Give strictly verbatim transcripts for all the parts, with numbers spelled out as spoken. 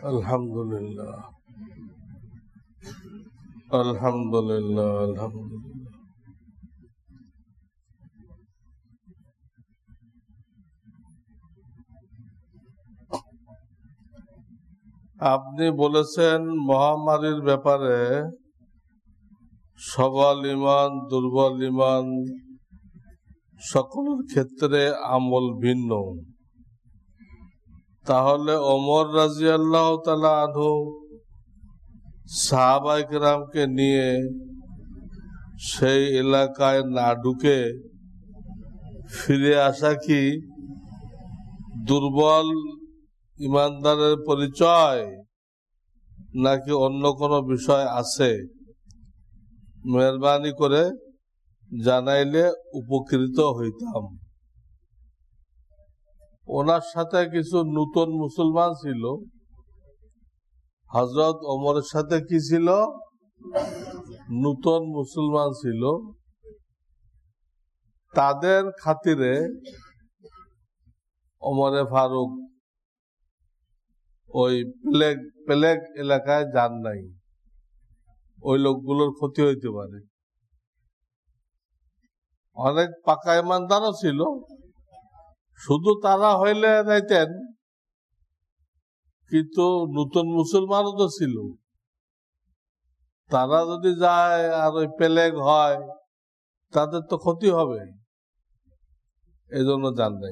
আলহামদুলিল্লাহ আলহামদুলিল্লাহ আলহামদুলিল্লাহ। আপনি বলেছেন মহামারীর ব্যাপারে সবল ইমান দুর্বল ইমান সকলের ক্ষেত্রে আমল ভিন্ন। তাহলে ওমর রাদিয়াল্লাহু তাআলা আনহু সাহাবায়ে কেরামকে নিয়ে সেই এলাকায় না ঢুকে ফিরে আসা কি দুর্বল ইমানদারের পরিচয় নাকি অন্য কোনো বিষয় আছে? মেহরবানি করে জানাইলে উপকৃত হইতাম। ওনার সাথে কিছু নতুন মুসলমান ছিল। হযরত ওমরের সাথে কি ছিল? নতুন মুসলমান ছিল। তাদের খাতিরে ওমরে ফারুক ওই প্লেগ প্লেগ এলাকায় যান নাই। ওই লোকগুলোর ক্ষতি হইতে পারে। অনেক পাকা ইমানদারও ছিল, শুধু তারা হইলে যাইতেন, কিন্তু নতুন মুসলমানও তো ছিল। তারা যদি যায় আর ওই প্লেগ হয় তাদের তো ক্ষতি হবে, এই জন্য যান নাই।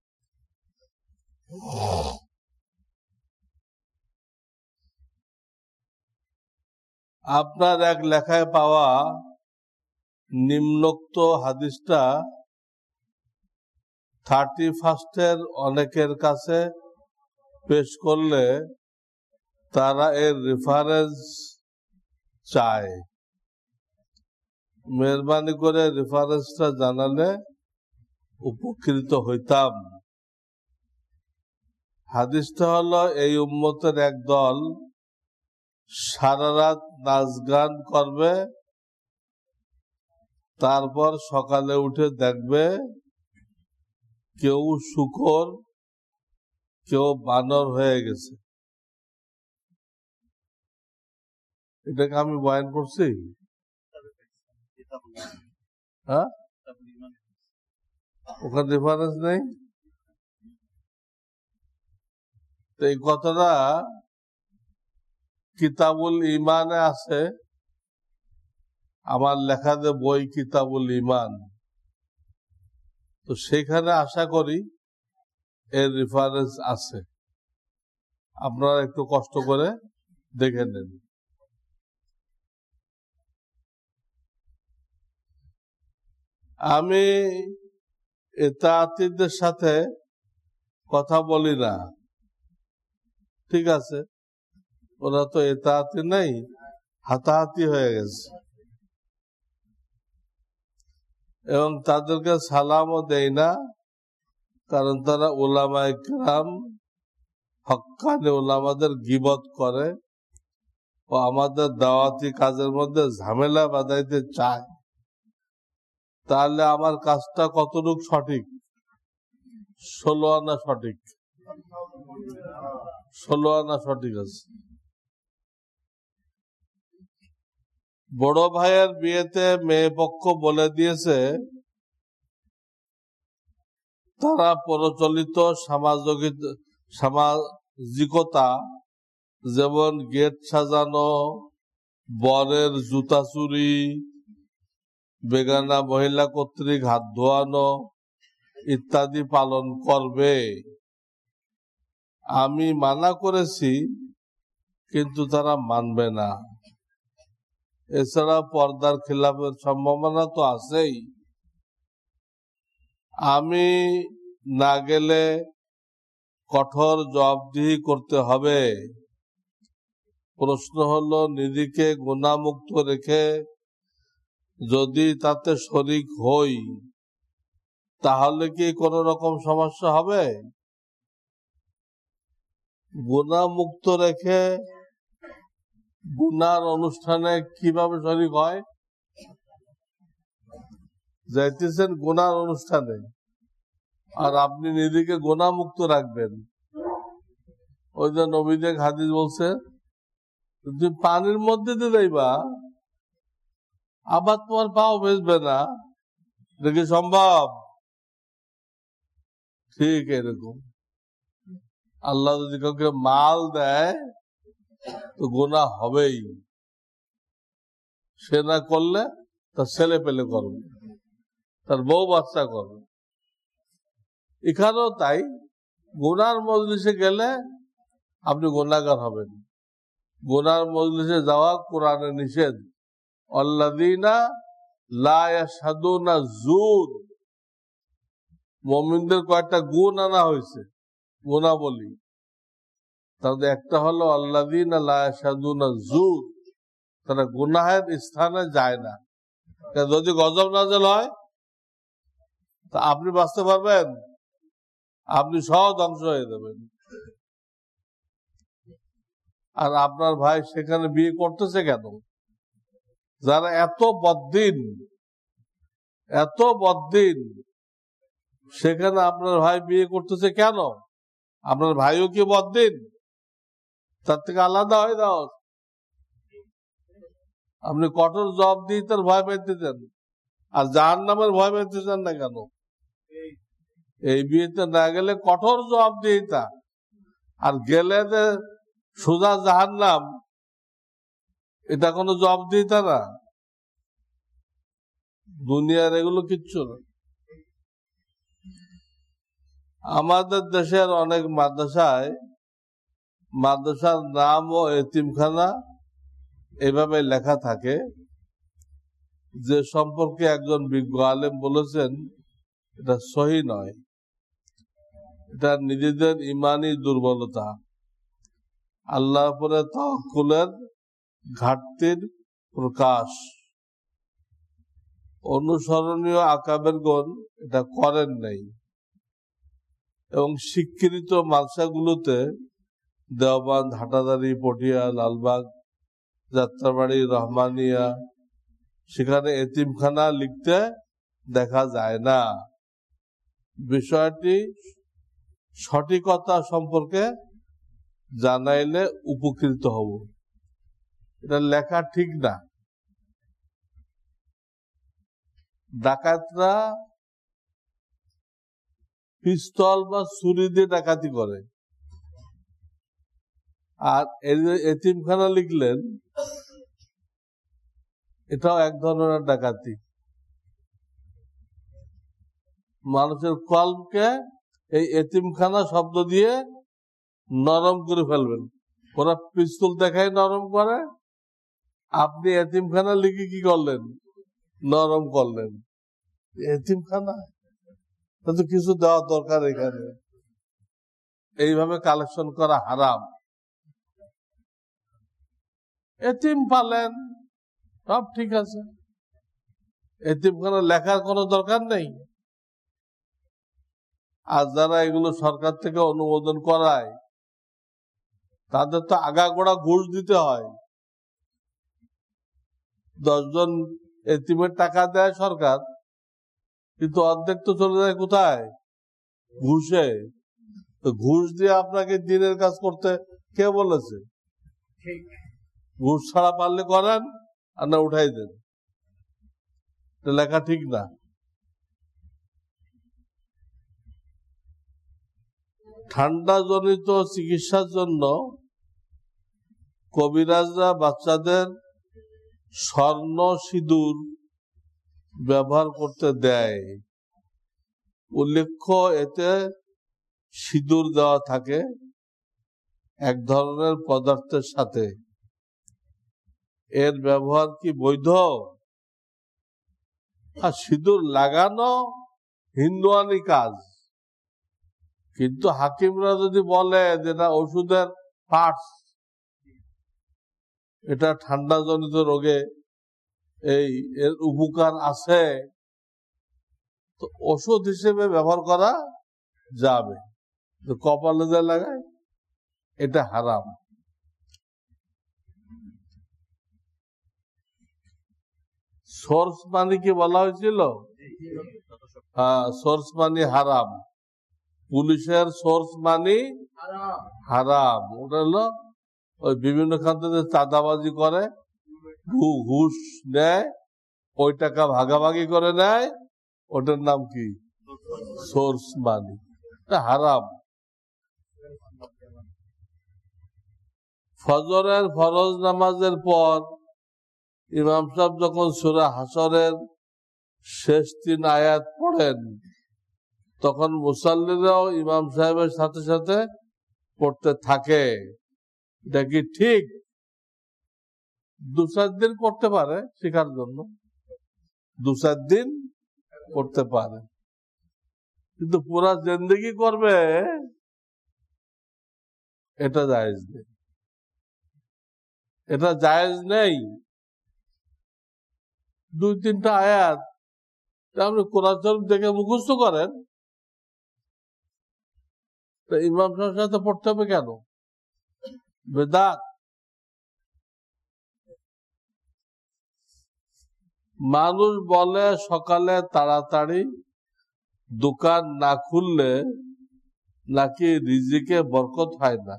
আপনার এক লেখায় পাওয়া নিম্নোক্ত হাদিসটা থার্টি ফার্স্টের অনেকের কাছে পেশ করলে তারা এর রেফারেন্স চায়। মেহরবানি করে রেফারেন্সটা জানালে উপকৃত হইতাম। হাদিসটা হলো, এই উম্মতের এক দল সারা রাত নাচ গান করবে, তারপর সকালে উঠে দেখবে কেউ শূকর কেউ বানর হয়ে গেছে। এটাকে আমি বয়ান করছি। হ্যাঁ, ওখানে রেফারেন্স নেই। তো এই কথাটা কিতাবুল ইমানে আছে, আমার লেখাতে বই কিতাবুল ইমান। তো সেখানে আশা করি এর রেফারেন্স আছে, আপনারা একটু কষ্ট করে দেখে নেন। আমি ইতাআতীদের সাথে কথা বলি না, ঠিক আছে, ওরা তো ইতাআতী নেই, হাতাহাতি হয়ে গেছে, এবং তাদেরকে সালামও দেই না, কারণ তারা উলামায়ে কেরাম হক্কানি উলামাদের গীবত করে ও আমাদের দাওয়াতি কাজের মধ্যে ঝামেলা বাঁধাইতে চায়। তাহলে আমার কাজটা কতটুকু সঠিক? ষোলো আনা সঠিক, ষোলো আনা সঠিক আছে। বড় ভাইয়ের বিয়েতে মেয়ে পক্ষ বলে দিয়েছে তারা প্রচলিত সামাজিকতা, যেমন গেট সাজানো, বরের জুতা চুরি, বেগানা মহিলা কর্তৃক হাত ধোয়ানো ইত্যাদি পালন করবে। আমি মানা করেছি, কিন্তু তারা মানবে না। এছাড়া পর্দার খিলাফের সম্ভাবনা তো আছেই। আমি না গেলে কঠোর জবাবদিহি করতে হবে। প্রশ্ন হলো, নিজেকে গুনাহমুক্ত রেখে যদি তাতে শরীক হই তাহলে কি কোন রকম সমস্যা হবে? গুনাহমুক্ত রেখে গুনার অনুষ্ঠানে কিভাবে শরীক হয়? যাইতেছেন গুনার অনুষ্ঠানে, আর আপনি নিজেকে গুনাহমুক্ত রাখবেন, ওই যে নবীন এক হাদিস বলছে, তুমি পানির মধ্যে দিয়ে যাইবা আবার তোমার পাও ভেসবে না, দেখি সম্ভব? ঠিক এরকম আল্লাহ যদি কাউকে মাল দেয় তো গুনাহ হবেই। সে না করলে তার ছেলে পেলে করবে, তার বউ বাচ্চা করবে। এখানেও তাই, গুনার মজলিসে গেলে আপনি গুনাহগার হবেন। গুনার মজলিসে যাওয়া কোরআনে নিষেধ। আল্লাযীনা লা ইয়াশহাদুনা যুর, মুমিনদের কয়েকটা গুণ আনা হয়েছে, গুণাবলী। তাদের একটা হলো আল্লাযীনা লা ইয়াশহাদুনা যুর, তারা গুনাহের স্থানে যায় না। যদি গজব নাযিল হয় তা আপনি বাঁচতে পারবেন? আপনি সহ ধ্বংস হয়ে যাবেন। আর আপনার ভাই সেখানে বিয়ে করতেছে কেন? যারা এত বদ্দিন, এত বদ্দিন, সেখানে আপনার ভাই বিয়ে করতেছে কেন? আপনার ভাইও কি বদ্দিন? তার থেকে আলাদা হয়ে যাও। আপনি কঠোর জবাব দিয়ে তার ভয় পাইতেছেন, আর জাহান্নামের ভয় পাইতেছেন না কেন? এই বিয়েতে না গেলে কঠোর জবাব দিয়ে তা, আর গেলে যে সোজা জাহান্নাম, এটা কোনো জবাব দিয়ে তা না। দুনিয়ার এগুলো কিচ্ছু না। আমাদের দেশের অনেক মাদ্রাসায়, মাদ্রাসার নাম ও এতিমখানা এভাবে লেখা থাকে, যে সম্পর্কে একজন বিজ্ঞ আলেম বলেছেন এটা সহি নয়, এটা নিজেদের ইমানি দুর্বলতা, আল্লাহর উপরে তাওয়াক্কুলের ঘাটতির প্রকাশ। অনুসরণীয় আকাবের গণ এটা করেন নাই, এবং স্বীকৃত মাদ্রাসাগুলোতে দেওবন্দ, হাটাদারি, পটিয়া, লালবাগ, যাত্রাবাড়ি, রহমানিয়া, সেখানে এতিমখানা লিখতে দেখা যায় না। বিষয়টি সঠিকতা সম্পর্কে জানাইলে উপকৃত হব। এটা লেখা ঠিক না। ডাকাতরা পিস্তল বা ছুরি দিয়ে ডাকাতি করে, আর এতিমখানা লিখলেন, এটাও এক ধরনের ডাকাতি। মানুষের কলমকে এই এতিমখানা শব্দ দিয়ে নরম করে ফেলবেন। ওরা পিস্তল দেখাই নরম করে, আপনি এতিমখানা লিখে কি করলেন? নরম করলেন। এতিমখানা তো কিছু দেওয়া দরকার। এখানে এইভাবে কালেকশন করা হারাম। এতিম পালেন, সব ঠিক আছে, এতিমখানা লেখার কোনো দরকার নেই। আর যারা এগুলো সরকার থেকে অনুমোদন করায়, তাদের তো আগাগোড়া ঘুষ দিতে হয়। দশজন এতিমের টাকা দেয় সরকার, কিন্তু অর্ধেক তো চলে যায় কোথায়? ঘুষে। তো ঘুষ দিয়ে আপনাকে দিনের কাজ করতে কে বলেছে? ঘুষ ছাড়া পারলে করেন, আর না উঠাই দেন। লেখা ঠিক না। ঠান্ডা জনিত চিকিৎসার জন্য কবিরাজরা বাচ্চাদের স্বর্ণ সিঁদুর ব্যবহার করতে দেয়। উল্লেখ্য, এতে সিঁদুর দেওয়া থাকে এক ধরনের পদার্থের সাথে। এর ব্যবহার কি বৈধ? আর সিঁদুর লাগানো হিন্দুয়ানি কাজ, কিন্তু হাকিমরা যদি বলে যে না ওষুধের পার্টস, এটা ঠান্ডা জনিত রোগে এই এর উপকার আছে, তো ওষুধ হিসেবে ব্যবহার করা যাবে। তো কপালে যা লাগায় এটা হারাম। সোর্স পানি কি বলা হয়েছিল? হ্যাঁ, সোর্স পানি হারাম, পুলিশের সোর্স মানি হারাম। ওটা হলো ওই বিভিন্ন খান থেকে চাঁদাবাজি করে, ঘুষ নেয়, ওই টাকা ভাগাভাগি করে নেয়, ওটার নাম কি? Source money. হারাম। ফজরের ফরজ নামাজের পর ইমাম সাহেব যখন সূরা হাসরের শেষ তিন আয়াত পড়েন, তখন মুসাল্লিরাও ইমাম সাহেবের সাথে সাথে পড়তে থাকে। এটা কি ঠিক? দু চার দিন পড়তে পারে শেখার জন্য, দু চার দিন পড়তে পারে, কিন্তু পুরা জিন্দেগি করবে এটা জায়েজ নেই। এটা জায়েজ নেই। দুই তিনটা আয়াত আপনি কোরআন শরীফ দেখে মুখস্থ করেন, ইমাম সাহেবের সাথে পড়তে হবে কেন? বেদাত। মানুষ বলে সকালে তাড়াতাড়ি দোকান না খুললে নাকি রিজিকে বরকত হয় না,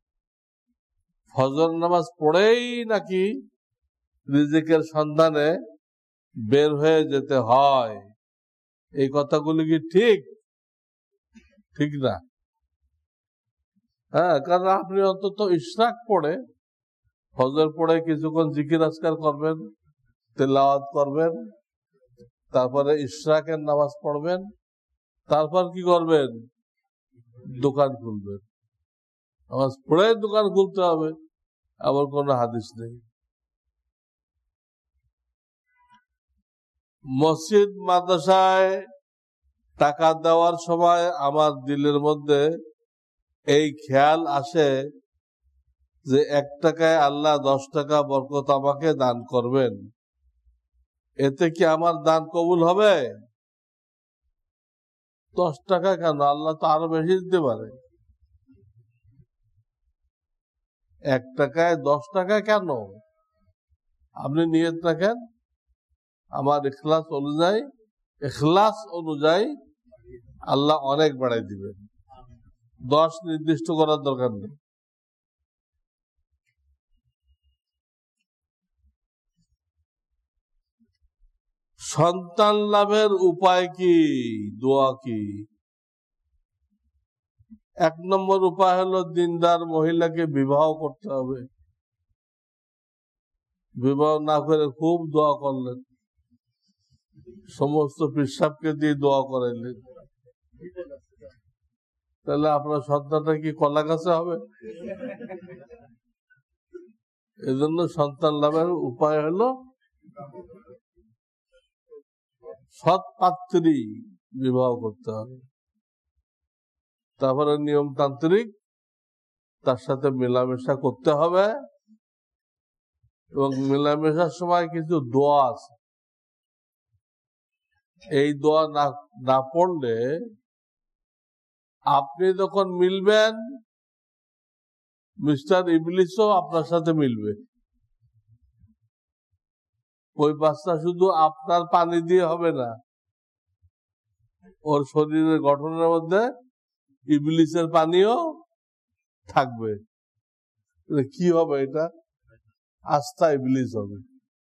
ফজর নামাজ পড়েই নাকি রিজিকের সন্ধানে বের হয়ে যেতে হয়। এই কথাগুলি কি ঠিক? ঠিক না। হ্যাঁ, কারণ আপনি অন্তত ইশরাক পড়ে, ফজর পড়ে কিছুক্ষণ জিকির আজকার করবেন, তেলাওয়াত করবেন, তারপরে ইশরাকের নামাজ পড়বেন, তারপর কি করবেন? দোকান খুলবেন। নামাজ পড়ে দোকান খুলতে হবে, আবার কোনো হাদিস নেই। মসজিদ মাদ্রাসায় টাকা দেওয়ার সময় আমার দিলের মধ্যে এই খেয়াল আসে যে এক টাকায় আল্লাহ দশ টাকা বরকত আমাকে দান করবেন, এতে কি আমার দান কবুল হবে? দশ টাকা কেন, আল্লাহ তো আরো বেশি দিতে পারে। এক টাকায় দশ টাকা কেন? আপনি নিয়ত রাখেন আমার ইখলাস অনুযায়ী, ইখলাস অনুযায়ী আল্লাহ অনেক বাড়াই দিবেন। দশ নির্দিষ্ট করার দরকার নেই। সন্তান লাভের উপায় কি? দোয়া কি? এক নম্বর উপায় হলো দিনদার মহিলাকে বিবাহ করতে হবে। বিবাহ না করে খুব দোয়া করলেন, সমস্ত পিসাবকে দিয়ে দোয়া করাইলেন, তাহলে আপনার সন্তানটা কি কলা গাছে হবে? এজন্য সন্তান লাভের উপায় হলো সৎ পাত্রী বিবাহ করতে হবে। তারপরে নিয়মতান্ত্রিক তার সাথে মেলামেশা করতে হবে, এবং মেলামেশার সময় কিছু দোয়া আছে, এই দোয়া না না পড়লে আপনি যখন মিলবেন মিস্টার ইবলিসও আপনার সাথে মিলবে। ওই বাচ্চা শুধু আপনার পানি দিয়ে হবে না, ওর শরীরের গঠনের মধ্যে ইবলিসের পানিও থাকবে। কি হবে? এটা আস্থা ইবলিস হবে।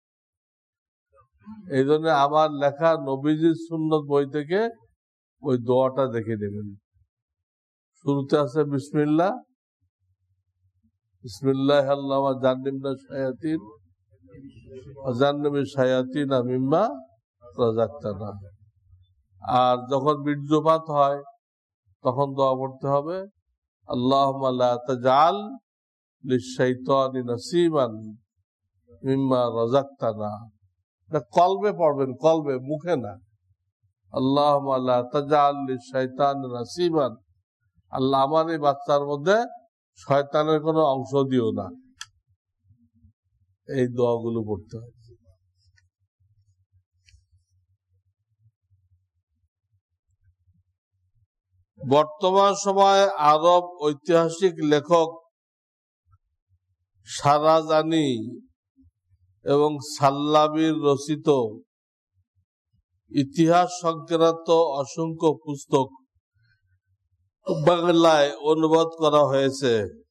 এই জন্য আমার লেখা নবীজির সুন্নত বই থেকে ওই দোয়াটা দেখে নেবেন। শুরুতে আছে বিসমিল্লাহ, বিসমিল্লাহ আল্লাহুম্মা জান্নিবনা শায়াতিন ওয়া জান্নিবি শায়াতিনা মিম্মা রাযাকতানা। আর যখন বীর্যপাত হয় তখন দোয়া পড়তে হবে আল্লাহুম্মা লা তাজআল লিশ-শাইতানি নাসিবান মিম্মা রাযাকতানা। এটা কলবে পড়বেন, কলবে, মুখে না। আল্লাহুম্মা লা তাজআল লিশ-শাইতানি নাসিবান, আল্লাহ আমার এই বাচ্চার মধ্যে শয়তানের কোনো অংশ দিও না। এই দোয়াগুলো পড়তে হবে। বর্তমান সময়ে আরব ঐতিহাসিক লেখক শাহরাজানি এবং সাল্লাবির রচিত ইতিহাস সংক্রান্ত অসংখ্য পুস্তক বাংলায় অনুবাদ করা হয়েছে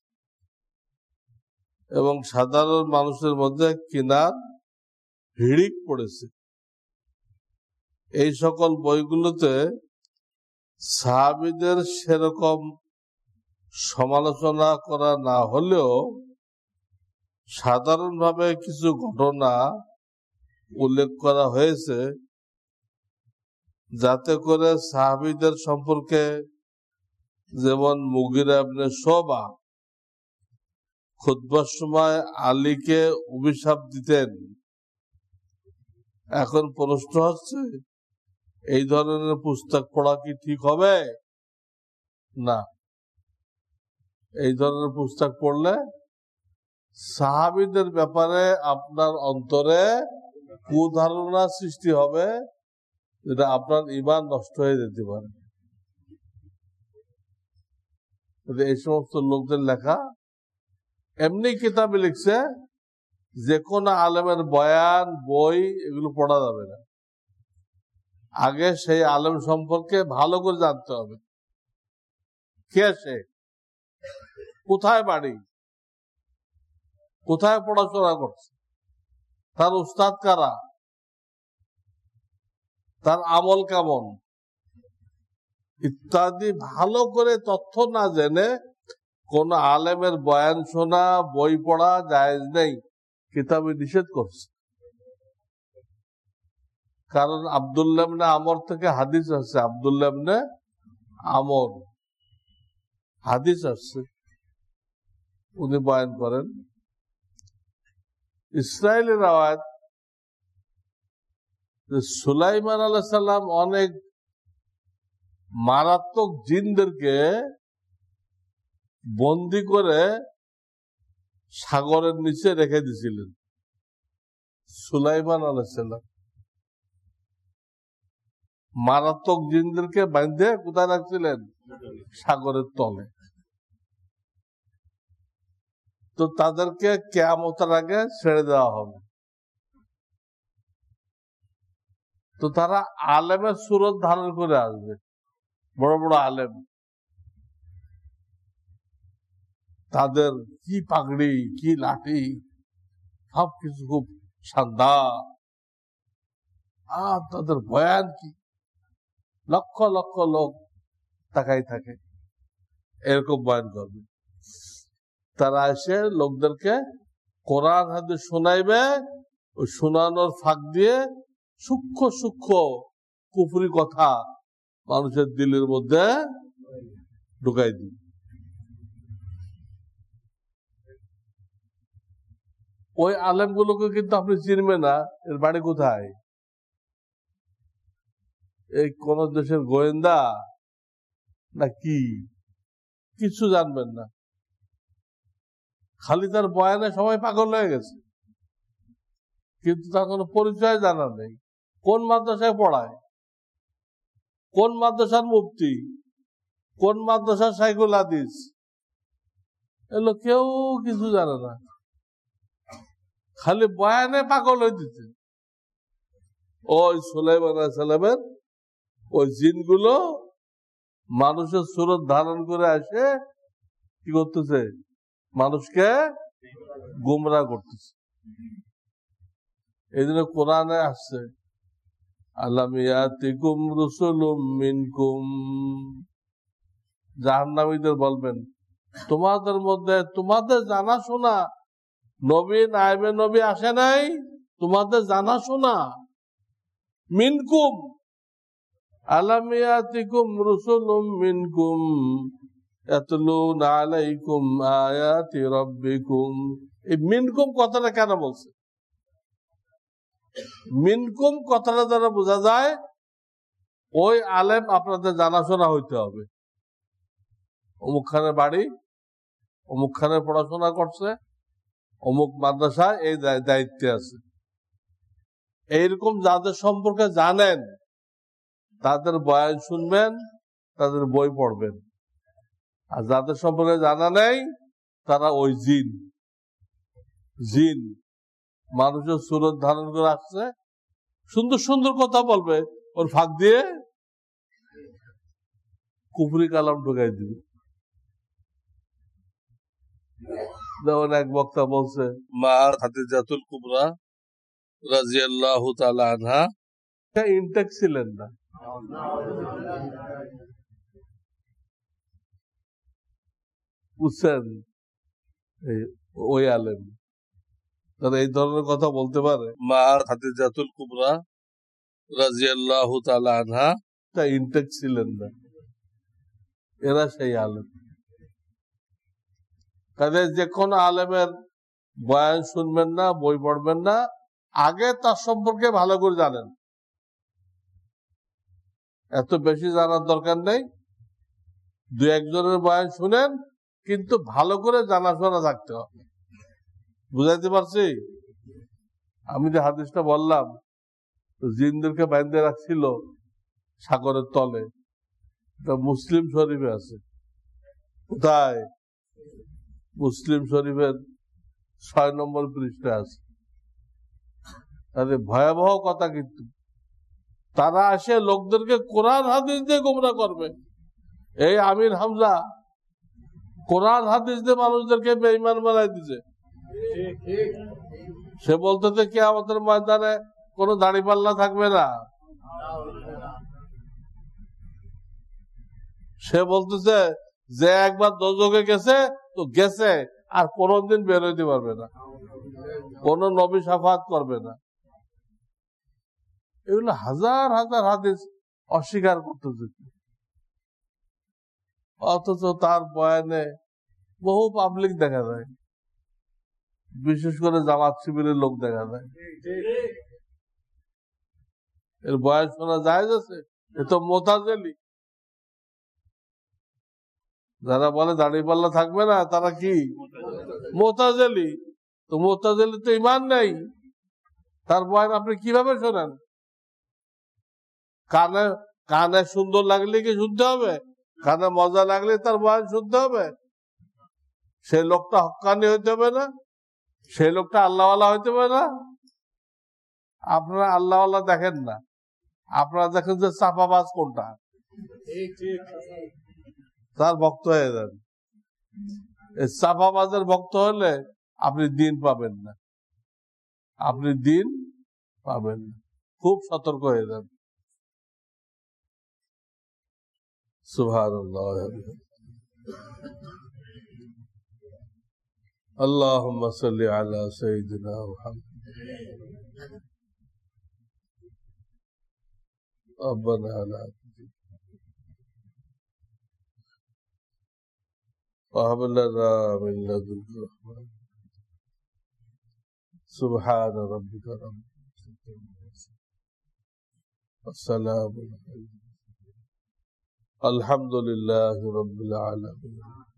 এবং সাধারণ মানুষের মধ্যে কেনার হিড়িক পড়েছে। এই সকল বইগুলোতে সাহাবীদের সেরকম সমালোচনা করা না হলেও সাধারণভাবে কিছু ঘটনা উল্লেখ করা হয়েছে, যাতে করে সাহাবীদের সম্পর্কে, যেমন মুগিরা ইবনে শুবা খুতবার সময় আলীকে অভিশাপ দিতেন। এখন প্রশ্ন হচ্ছে, এই ধরনের পুস্তক পড়া কি ঠিক হবে? না, এই ধরনের পুস্তক পড়লে সাহাবীদের ব্যাপারে আপনার অন্তরে কুধারণা সৃষ্টি হবে, যেটা আপনার ঈমান নষ্ট হয়ে যেতে পারে। এই সমস্ত লোকদের লেখা এমনি কিতাবে লিখছে, যে কোনো আলেমের বয়ান, বই এগুলো পড়া যাবে না। আগে সেই আলেম সম্পর্কে ভালো করে জানতে হবে, কে সে, কোথায় বাড়ি, কোথায় পড়াশোনা করছে, তার উস্তাদ কারা, তার আমল কেমন ইত্যাদি ভালো করে তথ্য না জেনে কোন আলেমের বয়ান শোনা, বই পড়া জায়েজ নেই, কিতাবে নিষেধ করছে। কারণ আব্দুল্লাহ ইবনে আমর থেকে হাদিস আসছে, আব্দুল্লাহ ইবনে আমর হাদিস আসছে, উনি বয়ান করেন। ইসরায়েলের রাওয়ায়াত, সুলাইমান আলাইহিস সালাম অনেক মারাত্মক জিনদেরকে বন্দি করে সাগরের নিচে রেখে দিয়েছিলেন। সুলাইমান আলাইহিস সালাম মারাত্মক জিনদেরকে বাঁধে কোথায় রাখছিলেন? সাগরের তলে। তো তাদেরকে কিয়ামতের আগে ছেড়ে দেওয়া হবে। তো তারা আলেমের সুরত ধারণ করে আসবে, বড় বড় আলেম। তাদের কি পাগড়ি, কি লাঠি, সবকিছু খুব শানদার, আর তাদের বয়ান কি, লক্ষ লক্ষ লোক তাকাই থাকে, এরকম বয়ান করবে। তারা এসে লোকদেরকে কোরআন হাদিস শোনাইবে, ওই শোনানোর ফাঁক দিয়ে সূক্ষ্ম সূক্ষ্ম কুফরি কথা মানুষের দিলের মধ্যে ঢুকাই দিবে। ওই আলেমগুলোকে কিন্তু আপনি চিনবেন না, এর বাড়ি কোথায়, এই কোন দেশের গোয়েন্দা না কি, কিছু জানবেন না। খালি তার বয়ানে সবাই পাগল হয়ে গেছে, কিন্তু তার কোনো পরিচয় জানা নেই। কোন মাদ্রাসায় পড়ায়, কোন মাদ্রাসার মুফতি, কোন মাদ্রাসার শাইখুল হাদিস, এগুলো কেউ কিছু জানে না, খালি বয়ানে পাগল হয়ে দিতে। ওই সুলাইমান আলাইহিস সালামের ওই জিনগুলো মানুষের সুরত ধারণ করে আসে, কি করতেছে? মানুষকে গুমরাহ করতেছে। এই জন্য কোরআনে আসছে, আলাম ইয়াতিকুম রুসুলুম মিনকুম, জাহান্নামীদের বলবেন, তোমাদের মধ্যে, তোমাদের জানাশোনা নবী, নায়েবে নবী আসে নাই, তোমাদের জানাশোনা মিনকুম, আলাম ইয়াতিকুম রুসুলুম মিনকুম ইয়াতলুনা আলাইকুম আয়াতি রাব্বিকুম। এই মিনকুম কথাটা কেন বলছে? মিনকুম কথাটা দ্বারা বোঝা যায় ওই আলেম আপনাদের জানাশোনা হইতে হবে, অমুক খানের বাড়ি, অমুক খানের পড়াশোনা করছে, অমুক মাদ্রাসায় এই দায়িত্বে আছে। এইরকম যাদের সম্পর্কে জানেন তাদের বয়ান শুনবেন, তাদের বই পড়বেন। আর যাদের সম্পর্কে জানা নেই তারা ওই জিন, জিন মানুষের সুরত ধারণ করে আসছে, সুন্দর সুন্দর কথা বলবে, ওর ফাঁক দিয়ে কুফরি কালাম ঢুকাই দিবে। যেমন এক বক্তা বলছে মা খাদিজাতুল কুবরা রাদিয়াল্লাহু তাআলা আনহা ইনটেক ছিলেন না, বুঝছেন? ওই আলেম তারা এই ধরনের কথা বলতে পারে। মা খাদিজাতুল কুবরা রাদিয়াল্লাহু তাআলা আনহা ইনটেক ছিলেন না, এরা সেই আলেম। কাজে যে কোনো আলেমের বয়ান শুনবেন না, বই পড়বেন না, আগে তার সম্পর্কে ভালো করে জানেন। এত বেশি জানার দরকার নেই, দু একজনের বয়ান শুনেন, কিন্তু ভালো করে জানাশোনা থাকতে হবে। বুঝাইতে পারছি? আমি যে হাদিসটা বললাম, জিনদেরকে বাইন্ধে রাখছিল সাগরের তলে, এটা মুসলিম শরীফে আছে। কোথায়? মুসলিম শরীফের ছয় নম্বর পৃষ্ঠা আছে। তাদের ভয়াবহ কথা, কিন্তু তারা আসে লোকদেরকে কোরআন হাদিস দিয়ে গোমরা করবে। এই আমির হামজা কোরআন হাদিস দিয়ে মানুষদেরকে বেঈমান বানাই দিছে। সে বলতেছে কিয়ামতের ময়দানে কোনো দাড়িপাল্লা থাকবে না। সে বলতেছে যে একবার দোজখে গেছে তো গেছে, আর কোনদিন বের হইতে পারবে না, কোন নবী শাফাত করবে না। এগুলো হাজার হাজার হাদিস অস্বীকার করতেছে, অথচ তার বয়ানে বহু পাবলিক দেখা যায়, বিশেষ করে জামাত শিবিরের লোক দেখা যায়। এর বয়ান শোনা যায় আছে? এ তো মোতাজেলি। যারা বলে দাড়িপাল্লা থাকবে না, তারা কি? মোতাজেলি। তো মোতাজেলি তো ইমান নেই, তার বয়ান আপনি কিভাবে শোনেন? কানে কানে সুন্দর লাগলে কি শুনতে হবে? কানে মজা লাগলে তার বয়ান শুনতে হবে? সেই লোকটা হক্কানি হইতে হবে না? সেই লোকটা আল্লাহওয়ালা হইতে হবে না? আপনারা আল্লাহওয়ালা দেখেন না, আপনারা দেখেন যে চাপাবাজ কোনটা, তার ভক্ত হয়ে যান। এই চাপাবাজের ভক্ত হলে আপনি দিন পাবেন না, আপনি দিন পাবেন না। খুব সতর্ক হয়ে যান। সুবহানাল্লাহ। আল্লাহুম্মা সাল্লি আলা সাইয়্যিদিনা মুহাম্মদ। ربنا لا تزغ وهب لنا من لدنك رحمة. سبحان ربك رب العزة عما يصفون والسلام على المرسلين الحمد لله رب العالمين.